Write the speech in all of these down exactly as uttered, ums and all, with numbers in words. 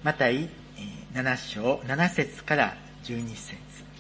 マタイなな章なな節からじゅうに節。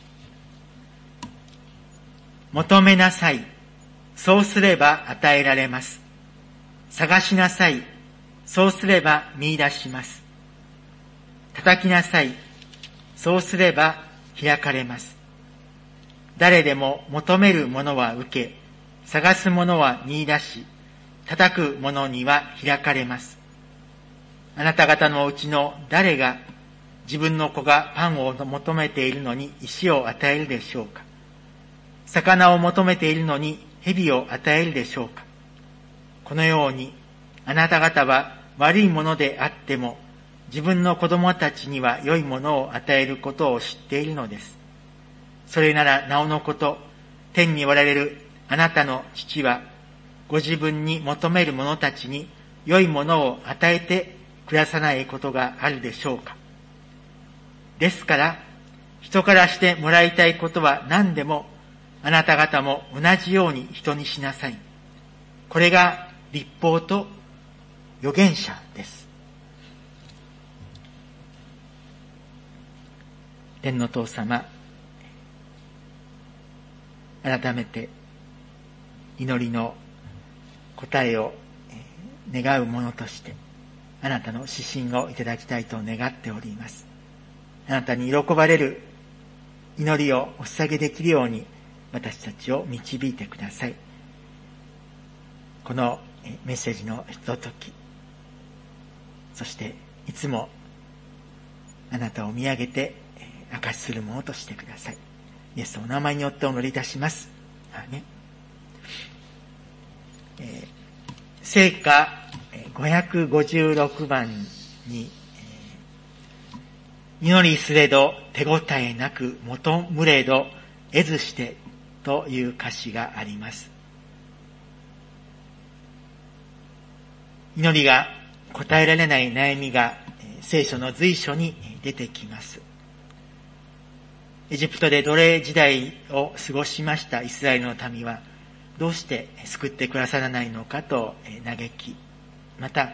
求めなさい。そうすれば与えられます。探しなさい。そうすれば見出します。叩きなさい。そうすれば開かれます。誰でも求めるものは受け、探すものは見出し、叩くものには開かれます。あなた方のうちの誰が自分の子がパンを求めているのに石を与えるでしょうか。魚を求めているのに蛇を与えるでしょうか。このようにあなた方は悪いものであっても自分の子供たちには良いものを与えることを知っているのです。それならなおのこと、天におられるあなたの父はご自分に求める者たちに良いものを与えてくださないことがあるでしょうか。ですから人からしてもらいたいことは何でもあなた方も同じように人にしなさい。これが律法と預言者です。天の父様、改めて祈りの答えを願うものとしてあなたの指針をいただきたいと願っております。あなたに喜ばれる祈りをお捧げできるように私たちを導いてください。このメッセージのひととき、そしていつもあなたを見上げて証しするものとしてください。イエスのお名前によってお祈りいたします。アーメン。えー、聖歌ごひゃくごじゅうろくばんに、えー、祈りすれど手応えなく求むれど得ずしてという歌詞があります。祈りが答えられない悩みが聖書の随所に出てきます。エジプトで奴隷時代を過ごしましたイスラエルの民はどうして救ってくださらないのかと嘆き、また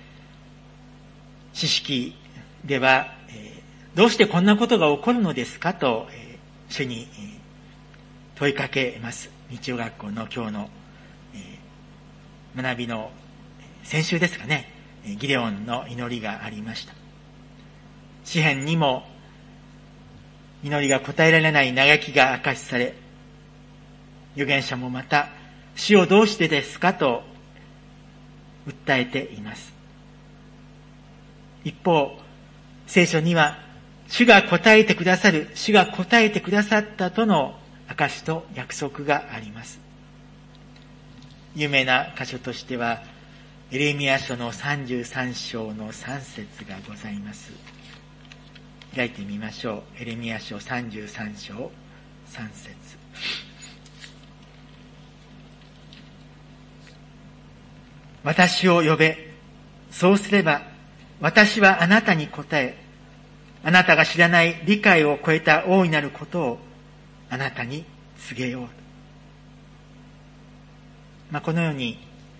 知識ではどうしてこんなことが起こるのですかと主に問いかけます。日曜学校の今日の学びの先週ですかね、ギデオンの祈りがありました。詩編にも祈りが答えられない嘆きが明かしされ、預言者もまた主をどうしてですかと訴えています。一方、聖書には主が答えてくださる、主が答えてくださったとの証と約束があります。有名な箇所としてはエレミヤ書のさんじゅうさん章のさん節がございます。開いてみましょう。エレミヤ書さんじゅうさん章さん節。私を呼べ。そうすれば私はあなたに答え、あなたが知らない理解を超えた大いなることをあなたに告げよう。まあ、このように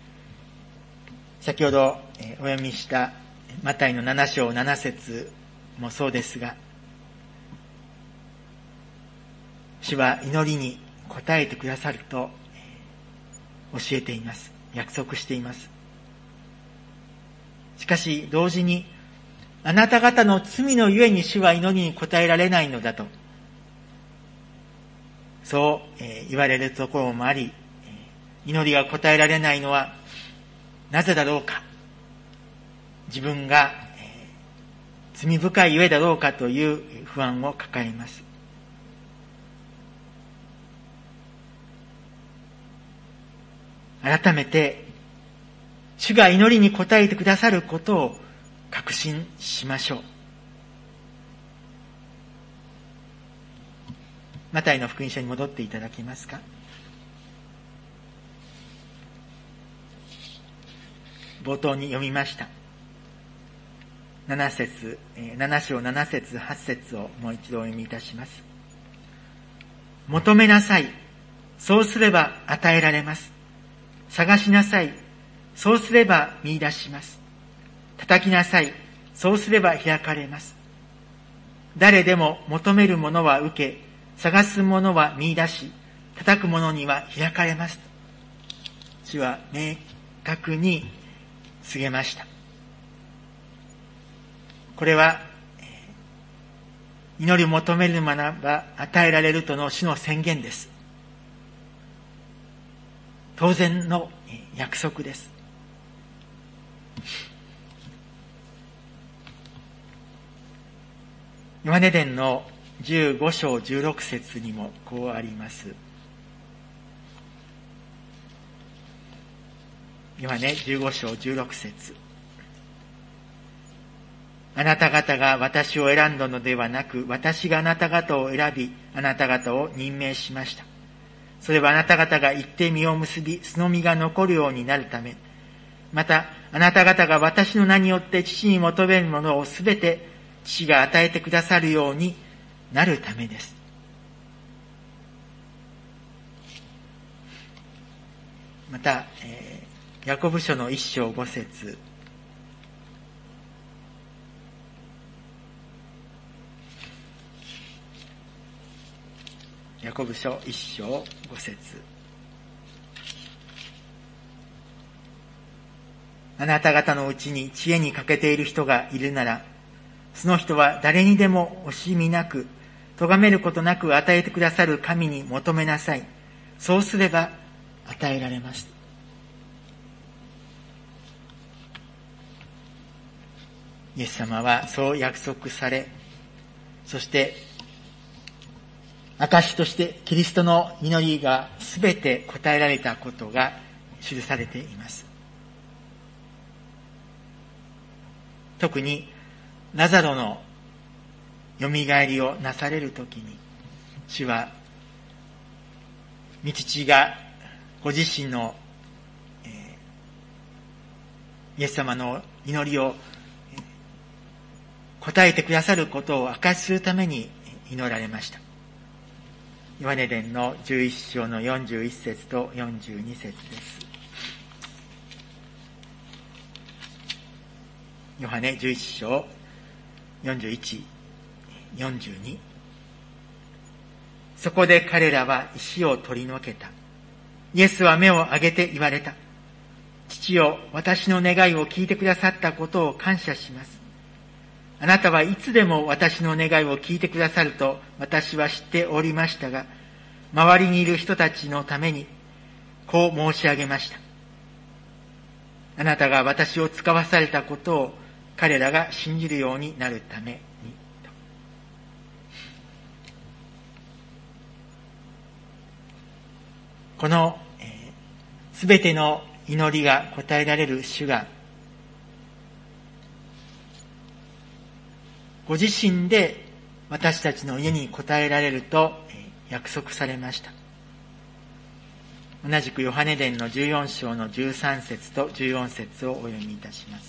先ほどお読みしたマタイのなな章なな節もそうですが、主は祈りに応えてくださると教えています。約束しています。しかし同時に、あなた方の罪のゆえに主は祈りに応えられないのだと、そう言われるところもあり、祈りが応えられないのはなぜだろうか、自分が罪深いゆえだろうかという不安を抱えます。改めて主が祈りに応えてくださることを確信しましょう。マタイの福音書に戻っていただけますか。冒頭に読みましたなな節、なな章なな節はち節をもう一度お読みいたします。求めなさい、そうすれば与えられます。探しなさい、そうすれば見出します。叩きなさい、 そうすれば開かれます。誰でも求めるものは受け、探すものは見出し、叩くものには開かれます。主は明確に告げました。これは、祈り求めるものは与えられるとの主の宣言です。当然の約束です。ヨハネ伝のじゅうご章じゅうろく節にもこうあります。ヨハネじゅうご章じゅうろく節。あなた方が私を選んだのではなく、私があなた方を選び、あなた方を任命しました。それはあなた方が行って実を結び、その実が残るようになるため、またあなた方が私の名によって父に求めるものをすべて父が与えてくださるようになるためです。また、えー、ヤコブ書の一章五節。ヤコブ書一章五節。あなた方のうちに知恵に欠けている人がいるなら、その人は誰にでも惜しみなく、咎めることなく与えてくださる神に求めなさい。そうすれば与えられます。イエス様はそう約束され、そして証としてキリストの祈りがすべて答えられたことが記されています。特にラザロのよみがえりをなされるときに、主は御父がご自身の、えー、イエス様の祈りを答えてくださることを証しするために祈られました。ヨハネ伝のじゅういっ章のよんじゅういち節とよんじゅうに節です。ヨハネじゅういち章よんじゅういち、よんじゅうに。そこで彼らは石を取り除けた。イエスは目を上げて言われた。父よ、私の願いを聞いてくださったことを感謝します。あなたはいつでも私の願いを聞いてくださると私は知っておりましたが、周りにいる人たちのためにこう申し上げました。あなたが私を使わされたことを彼らが信じるようになるために。このすべ、えー、ての祈りが答えられる主が、ご自身で私たちの家に応えられると約束されました。同じくヨハネ伝のじゅうよん章のじゅうさん節とじゅうよん節をお読みいたします。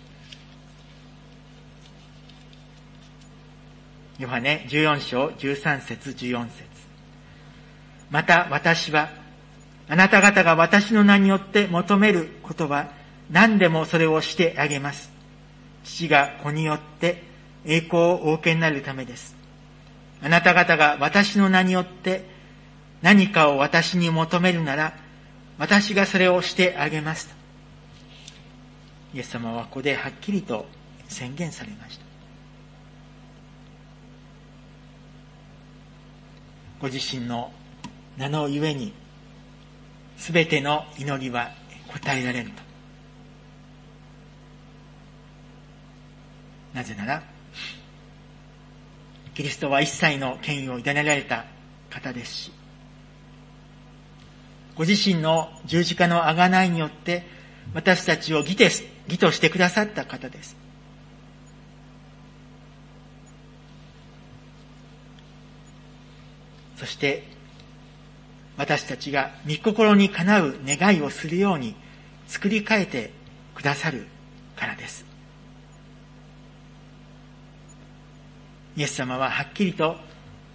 ヨハネじゅうよん章じゅうさん節じゅうよん節。また私はあなた方が私の名によって求めることは何でもそれをしてあげます。父が子によって栄光をお受けになるためです。あなた方が私の名によって何かを私に求めるなら、私がそれをしてあげます。イエス様はここではっきりと宣言されました。ご自身の名のゆえに、すべての祈りは答えられると。なぜなら、キリストは一切の権威を委ねられた方ですし、ご自身の十字架の贖いによって私たちを義としてくださった方です。そして私たちが御心にかなう願いをするように作り変えてくださるからです。イエス様ははっきりと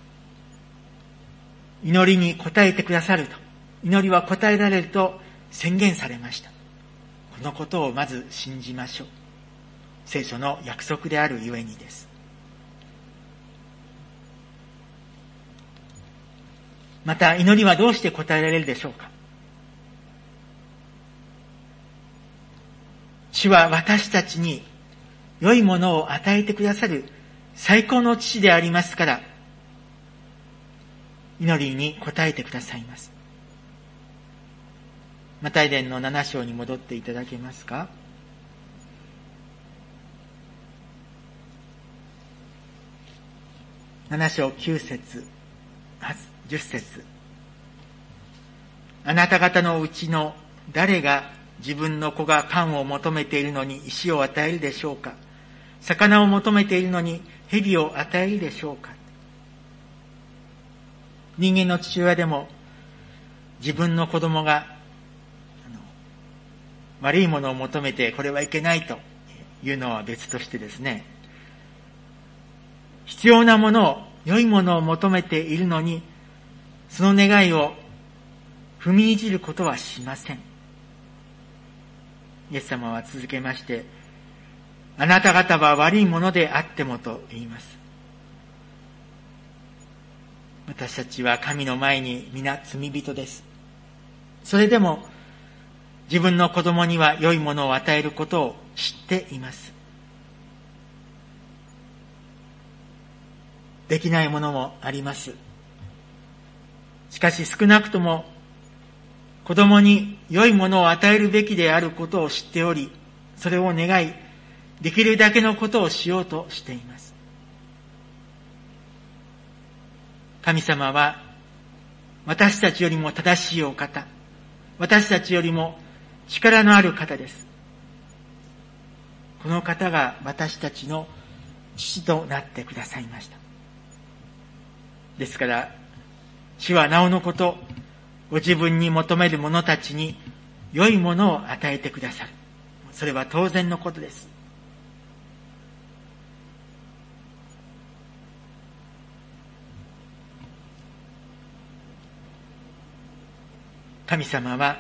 祈りに応えてくださると、祈りは応えられると宣言されました。このことをまず信じましょう。 聖書の約束であるゆえにです。また、祈りはどうして答えられるでしょうか。主は私たちに良いものを与えてくださる最高の父でありますから、祈りに応えてくださいます。マタイ伝のなな章に戻っていただけますか。なな章きゅう節、じゅっ節。あなた方のうちの誰が自分の子がパンを求めているのに石を与えるでしょうか。魚を求めているのに蛇を与えるでしょうか。人間の父親でも自分の子供があの悪いものを求めてこれはいけないというのは別としてですね、必要なものを、良いものを求めているのに、その願いを踏みにじることはしません。イエス様は続けまして、あなた方は悪いものであってもと言います。私たちは神の前に皆罪人です。それでも自分の子供には良いものを与えることを知っています。できないものもあります。しかし少なくとも子供に良いものを与えるべきであることを知っており、それを願い、できるだけのことをしようとしています。神様は私たちよりも正しいお方、私たちよりも力のある方です。この方が私たちの父となってくださいました。ですから、主はなおのこと、ご自分に求める者たちに良いものを与えてくださる。それは当然のことです。神様は、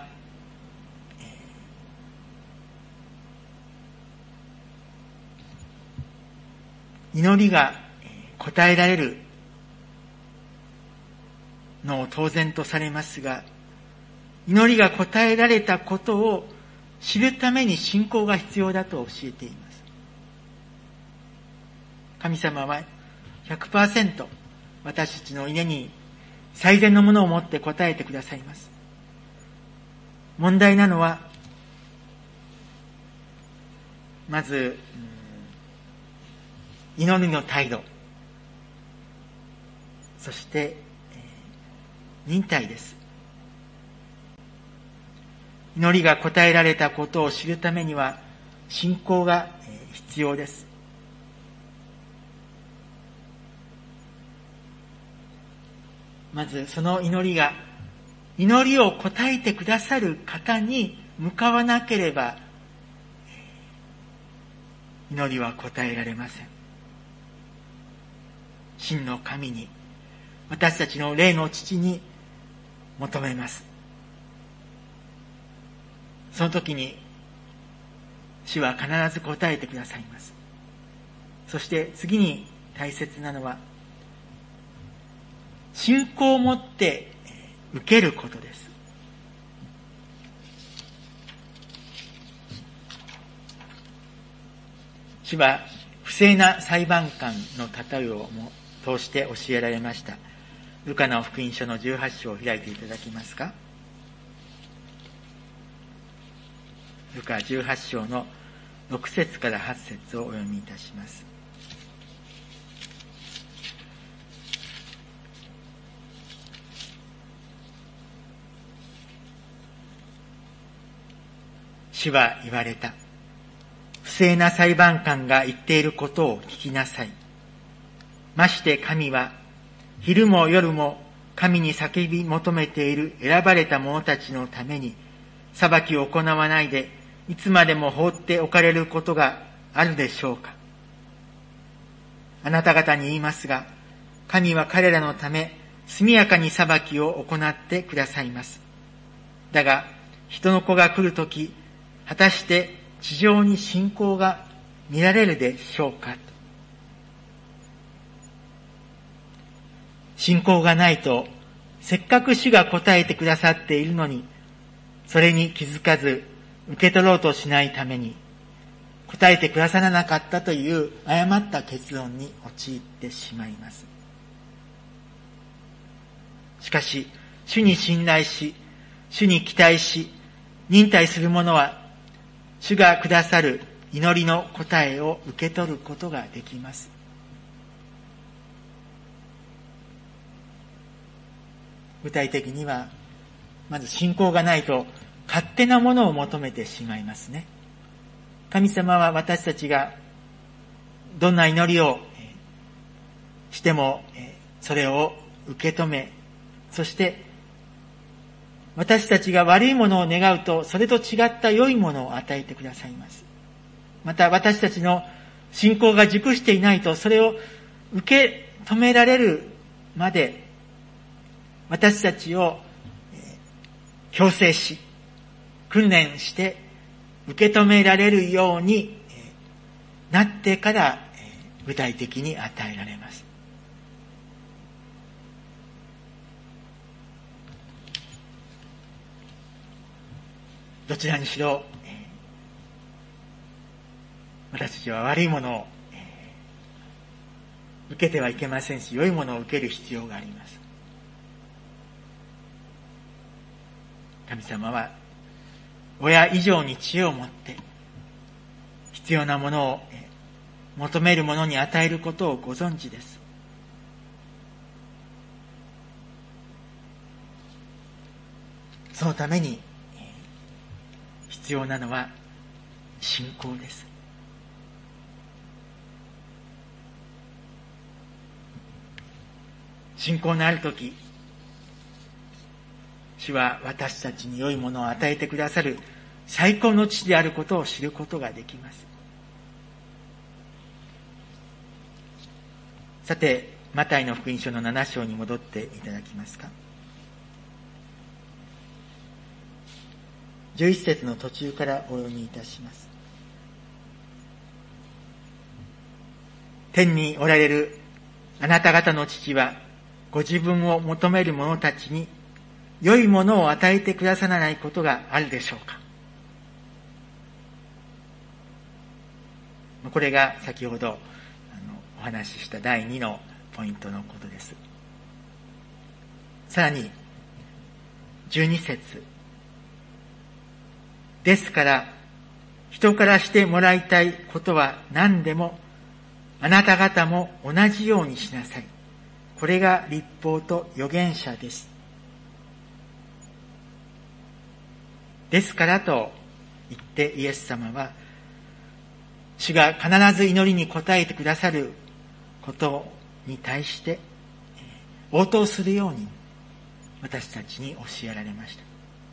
祈りが答えられるのを当然とされますが、祈りが答えられたことを知るために信仰が必要だと教えています。神様は ひゃくパーセント 私たちの祈りに最善のものを持って答えてくださいます。問題なのは、まず、祈りの態度、そして、忍耐です。祈りが答えられたことを知るためには信仰が必要です。まずその祈りが祈りを答えてくださる方に向かわなければ祈りは答えられません。真の神に、私たちの霊の父に求めます。その時に主は必ず答えてくださいます。そして次に大切なのは信仰を持って受けることです。主は不正な裁判官の例えをも通して教えられました。ルカの福音書のじゅうはち章を開いていただけますか。ルカじゅうはち章のろく節からはち節をお読みいたします。主は言われた。不正な裁判官が言っていることを聞きなさい。まして神は昼も夜も神に叫び求めている選ばれた者たちのために裁きを行わないでいつまでも放っておかれることがあるでしょうか。あなた方に言いますが、神は彼らのため速やかに裁きを行ってくださいます。だが人の子が来るとき、果たして地上に信仰が見られるでしょうか。信仰がないと、せっかく主が答えてくださっているのに、それに気づかず受け取ろうとしないために、答えてくださらなかったという誤った結論に陥ってしまいます。しかし、主に信頼し、主に期待し、忍耐する者は、主がくださる祈りの答えを受け取ることができます。具体的には、まず信仰がないと勝手なものを求めてしまいますね。神様は私たちがどんな祈りをしてもそれを受け止め、そして私たちが悪いものを願うとそれと違った良いものを与えてくださいます。また私たちの信仰が熟していないとそれを受け止められるまで私たちを強制し、訓練して受け止められるようになってから具体的に与えられます。どちらにしろ、私たちは悪いものを受けてはいけませんし、良いものを受ける必要があります。神様は親以上に知恵を持って必要なものを求める者に与えることをご存知です。そのために必要なのは信仰です。信仰のあるとき、主は私たちに良いものを与えてくださる最高の父であることを知ることができます。さて、マタイの福音書のなな章に戻っていただきますか。じゅういち節の途中からお読みいたします。天におられるあなた方の父は、ご自分を求める者たちに良いものを与えてくださらないことがあるでしょうか。これが先ほどあのお話ししただいにのポイントのことです。さらにじゅうに節、ですから人からしてもらいたいことは何でもあなた方も同じようにしなさい。これが律法と預言者です。ですからと言ってイエス様は、主が必ず祈りに応えてくださることに対して応答するように私たちに教えられました。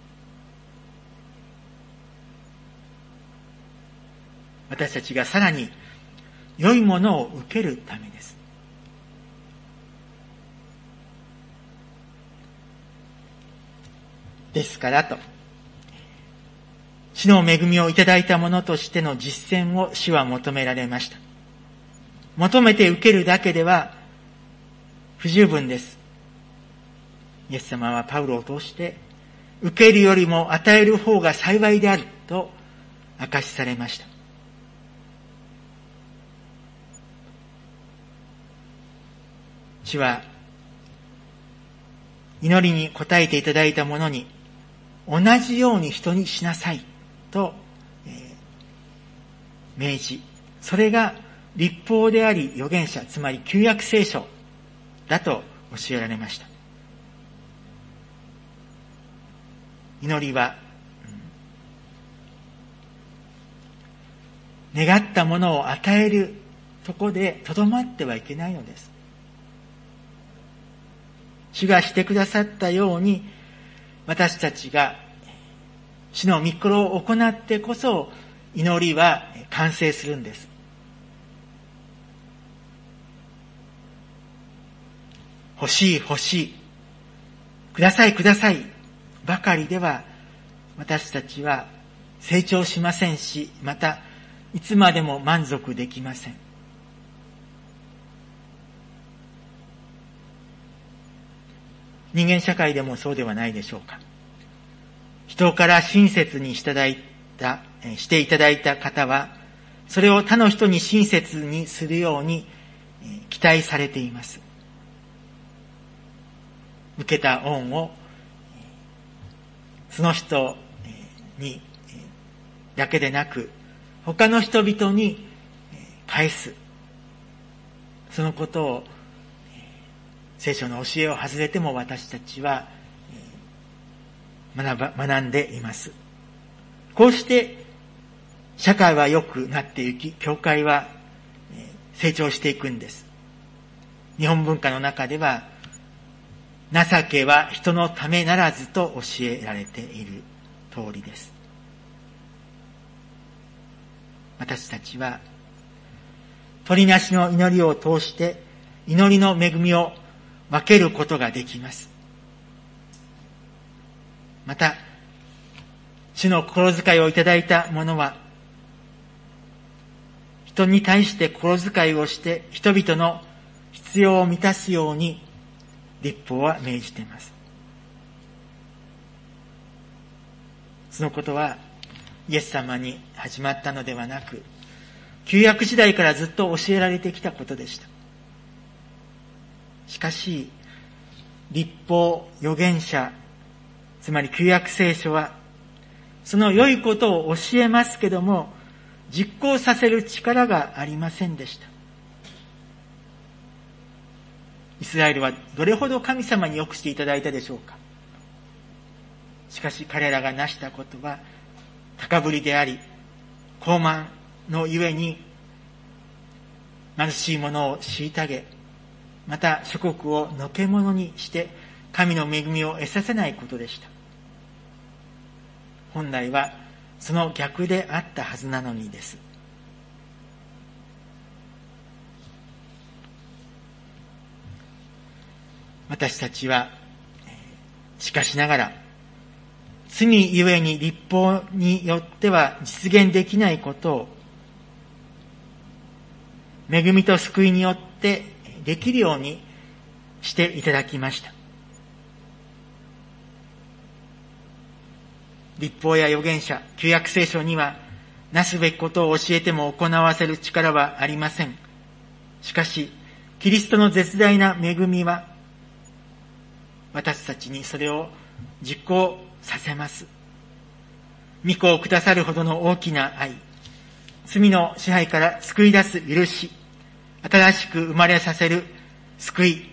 私たちがさらに良いものを受けるためです。ですからと、主の恵みをいただいたものとしての実践を主は求められました。求めて受けるだけでは不十分です。イエス様はパウロを通して受けるよりも与える方が幸いであると明かしされました。主は祈りに応えていただいたものに同じように人にしなさいと、えー、命じ、それが律法であり預言者、つまり旧約聖書だと教えられました。祈りは、うん、願ったものを与えるところでとどまってはいけないのです。主がしてくださったように、私たちが主の御心を行ってこそ祈りは完成するんです。欲しい欲しい、くださいくださいばかりでは私たちは成長しませんし、またいつまでも満足できません。人間社会でもそうではないでしょうか。人から親切にしていただいた、していただいた方は、それを他の人に親切にするように期待されています。受けた恩をその人にだけでなく、他の人々に返す。そのことを聖書の教えを外れても私たちは学ば、学んでいます。こうして社会は良くなっていき、教会は成長していくんです。日本文化の中では、情けは人のためならずと教えられている通りです。私たちは、鳥なしの祈りを通して、祈りの恵みを分けることができます。また、主の心遣いをいただいた者は、人に対して心遣いをして、人々の必要を満たすように、律法は命じています。そのことは、イエス様に始まったのではなく、旧約時代からずっと教えられてきたことでした。しかし、律法、預言者、つまり旧約聖書は、その良いことを教えますけども、実行させる力がありませんでした。イスラエルはどれほど神様に良くしていただいたでしょうか。しかし彼らが成したことは、高ぶりであり、傲慢のゆえに、貧しい者を虐げ、また諸国をのけ者にして神の恵みを得させないことでした。本来はその逆であったはずなのにです。私たちはしかしながら罪ゆえに律法によっては実現できないことを恵みと救いによってできるようにしていただきました。律法や預言者、旧約聖書にはなすべきことを教えても行わせる力はありません。しかし、キリストの絶大な恵みは私たちにそれを実行させます。御子をくださるほどの大きな愛、罪の支配から救い出す許し、新しく生まれさせる救い、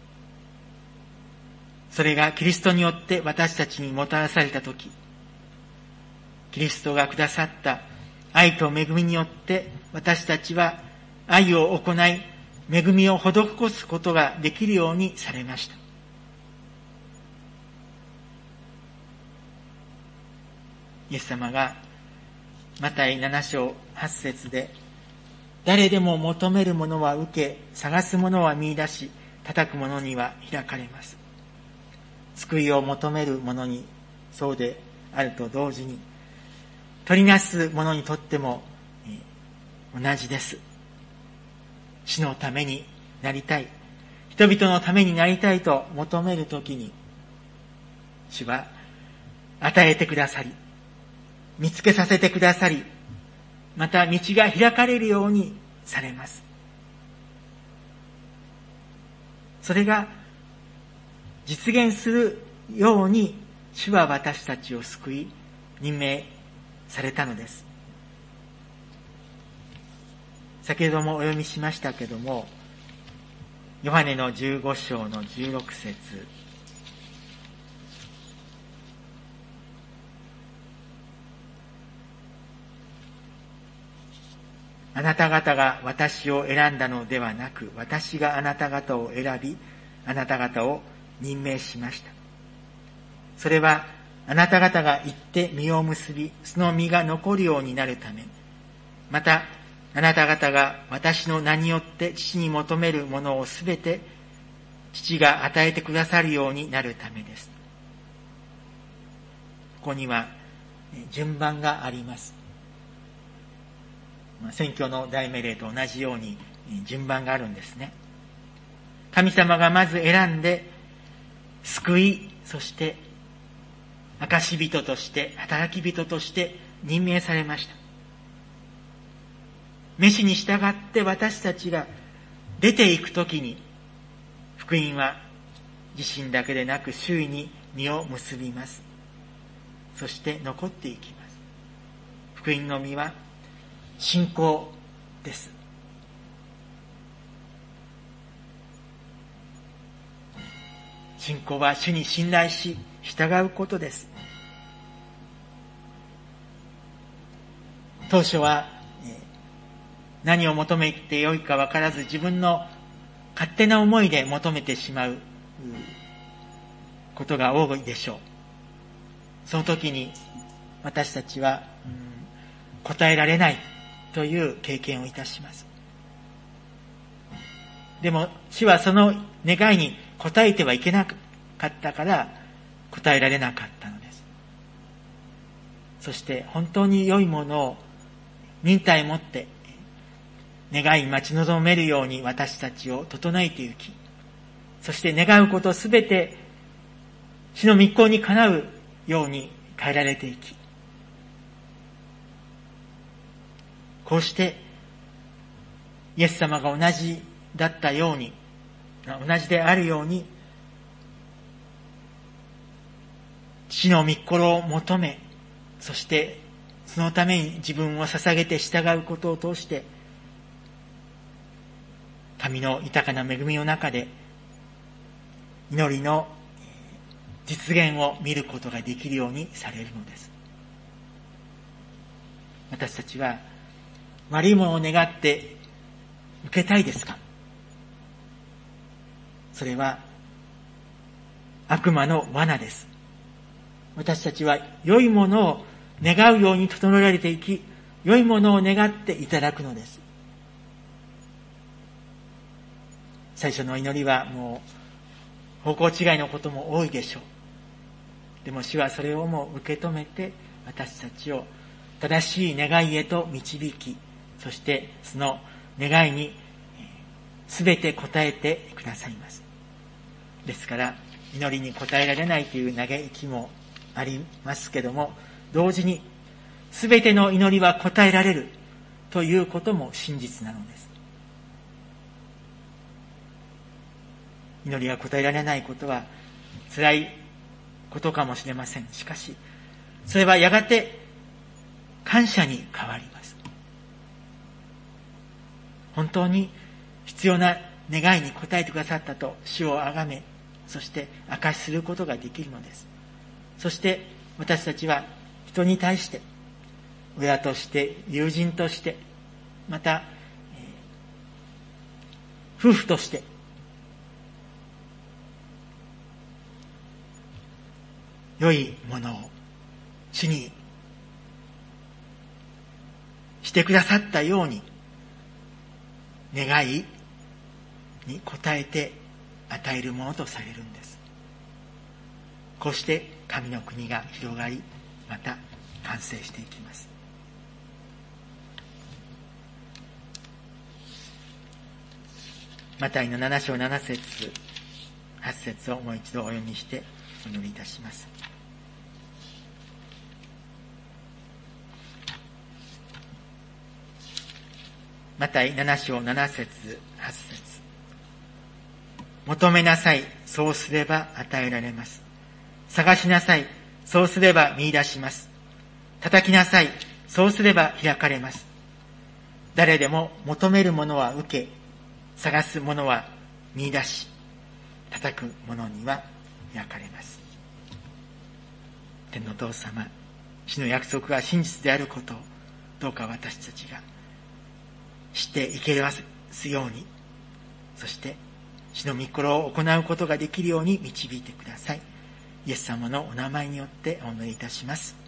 それがキリストによって私たちにもたらされたとき、キリストがくださった愛と恵みによって私たちは愛を行い、恵みを施すことができるようにされました。イエス様がマタイなな章はち節で、誰でも求めるものは受け、探すものは見出し、叩くものには開かれます。救いを求める者にそうであると同時に、取りなす者にとっても同じです。死のためになりたい、人々のためになりたいと求めるときに、主は与えてくださり、見つけさせてくださり、また道が開かれるようにされます。それが実現するように主は私たちを救い任命されたのです。先ほどもお読みしましたけども、ヨハネのじゅうご章のじゅうろく節、あなた方が私を選んだのではなく、私があなた方を選び、あなた方を任命しました。それは、あなた方が行って実を結び、その実が残るようになるため、また、あなた方が私の名によって父に求めるものをすべて、父が与えてくださるようになるためです。ここには順番があります。 宣教の大命令と同じように順番があるんですね。神様がまず選んで救い、そして証人として働き人として任命されました。召しに従って私たちが出ていくときに、福音は自身だけでなく周囲に実を結びます。そして残っていきます。福音の実は信仰です。信仰は主に信頼し従うことです。当初は何を求めてよいか分からず、自分の勝手な思いで求めてしまうことが多いでしょう。その時に私たちは、うん、答えられないという経験をいたします。でも主はその願いに応えてはいけなかったから答えられなかったのです。そして本当に良いものを忍耐持って願い待ち望めるように私たちを整えていき、そして願うことすべて主の御心にかなうように変えられていき、こうしてイエス様が同じだったように、同じであるように、父の御心を求め、そしてそのために自分を捧げて従うことを通して、神の豊かな恵みの中で祈りの実現を見ることができるようにされるのです。私たちは悪いものを願って受けたいですか？それは悪魔の罠です。私たちは良いものを願うように整えられていき、良いものを願っていただくのです。最初の祈りはもう方向違いのことも多いでしょう。でも主はそれをもう受け止めて、私たちを正しい願いへと導き、そしてその願いにすべて応えてくださいます。ですから祈りに応えられないという嘆きもありますけども、同時にすべての祈りは応えられるということも真実なのです。祈りが応えられないことは辛いことかもしれません。しかしそれはやがて感謝に変わります。本当に必要な願いに応えてくださったと主をあがめ、そして証しすることができるのです。そして私たちは人に対して、親として友人として、また、えー、夫婦として良いものを主にしてくださったように、願いに応えて与えるものとされるんです。こうして神の国が広がり、また完成していきます。マタイのなな章なな節はち節をもう一度お読みしてお祈りいたします。マタイなな章なな節はち節、求めなさい、そうすれば与えられます。探しなさい、そうすれば見出します。叩きなさい、そうすれば開かれます。誰でも求めるものは受け、探すものは見出し、叩くものには開かれます。天のお父様、主の約束が真実であることをどうか私たちが知っていけますように、そして主の御心を行うことができるように導いてください。イエス様のお名前によってお祈りいたします。